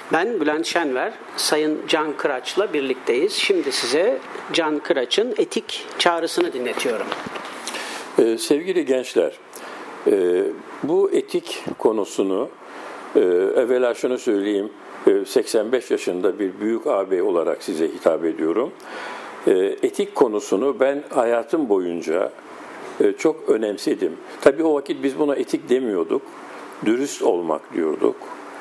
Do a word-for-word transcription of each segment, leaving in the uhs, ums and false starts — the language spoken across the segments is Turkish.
Ben Bülent Şenver, Sayın Can Kıraç'la birlikteyiz. Şimdi size Can Kıraç'ın etik çağrısını dinletiyorum. Ee, sevgili gençler, e, bu etik konusunu, e, evvela şunu söyleyeyim, e, seksen beş yaşında bir büyük ağabey olarak size hitap ediyorum. E, etik konusunu ben hayatım boyunca e, çok önemsedim. Tabii o vakit biz buna etik demiyorduk, dürüst olmak diyorduk.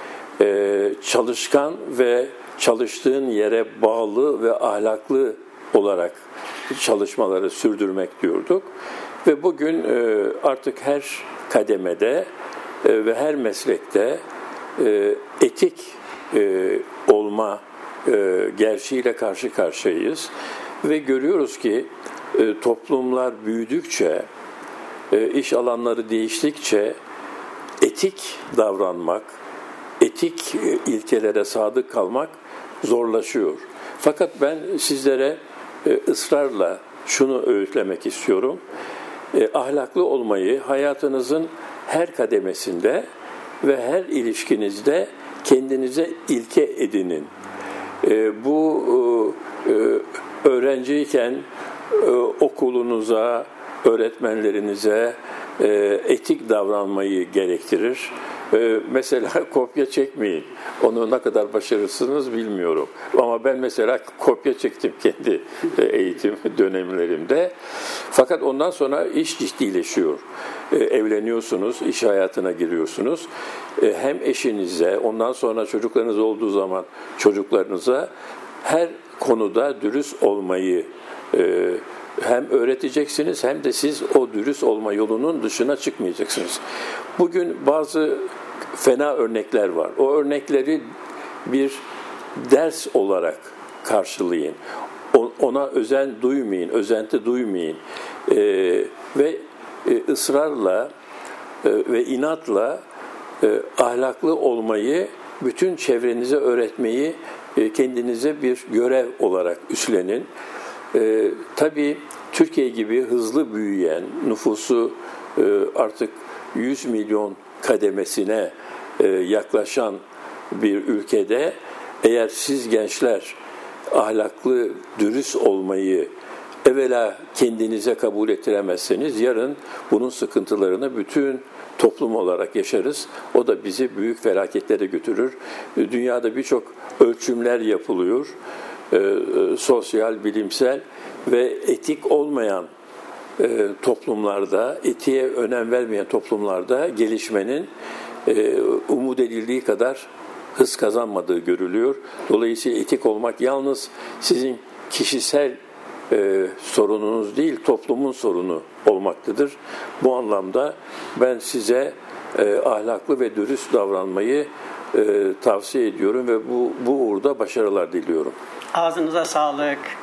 E, çalışkan ve çalıştığın yere bağlı ve ahlaklı olarak çalışmaları sürdürmek diyorduk. Ve bugün e, artık her kademede e, ve her meslekte e, etik e, olma e, gerçeğiyle karşı karşıyayız. Ve görüyoruz ki e, toplumlar büyüdükçe, e, iş alanları değiştikçe etik davranmak, etik e, ilkelere sadık kalmak zorlaşıyor. Fakat ben sizlere e, ısrarla şunu öğütlemek istiyorum. E, ahlaklı olmayı hayatınızın her kademesinde ve her ilişkinizde kendinize ilke edinin. E, bu e, öğrenciyken e, okulunuza, öğretmenlerinize e, etik davranmayı gerektirir. E, mesela kopya çekmeyin. Onu ne kadar başarırsınız bilmiyorum. Ama ben mesela kopya çektim kendi eğitim dönemlerimde. Fakat ondan sonra iş ciddileşiyor. E, evleniyorsunuz, iş hayatına giriyorsunuz. E, hem eşinize, ondan sonra çocuklarınız olduğu zaman çocuklarınıza her konuda dürüst olmayı e, hem öğreteceksiniz hem de siz o dürüst olma yolunun dışına çıkmayacaksınız. Bugün bazı fena örnekler var. O örnekleri bir ders olarak karşılayın. Ona özen duymayın, özenti duymayın. Ee, ve e, ısrarla e, ve inatla e, ahlaklı olmayı bütün çevrenize öğretmeyi e, kendinize bir görev olarak üstlenin. E, tabii Türkiye gibi hızlı büyüyen, nüfusu e, artık yüz milyon kademesine e, yaklaşan bir ülkede eğer siz gençler ahlaklı, dürüst olmayı evvela kendinize kabul ettiremezseniz yarın bunun sıkıntılarını bütün toplum olarak yaşarız. O da bizi büyük felaketlere götürür. Dünyada birçok ölçümler yapılıyor. E, e, sosyal, bilimsel ve etik olmayan e, toplumlarda, etiğe önem vermeyen toplumlarda gelişmenin e, umut edildiği kadar hız kazanmadığı görülüyor. Dolayısıyla etik olmak yalnız sizin kişisel e, sorununuz değil, toplumun sorunu olmaktadır. Bu anlamda ben size e, ahlaklı ve dürüst davranmayı e, tavsiye ediyorum ve bu, bu uğurda başarılar diliyorum. Ağzınıza sağlık.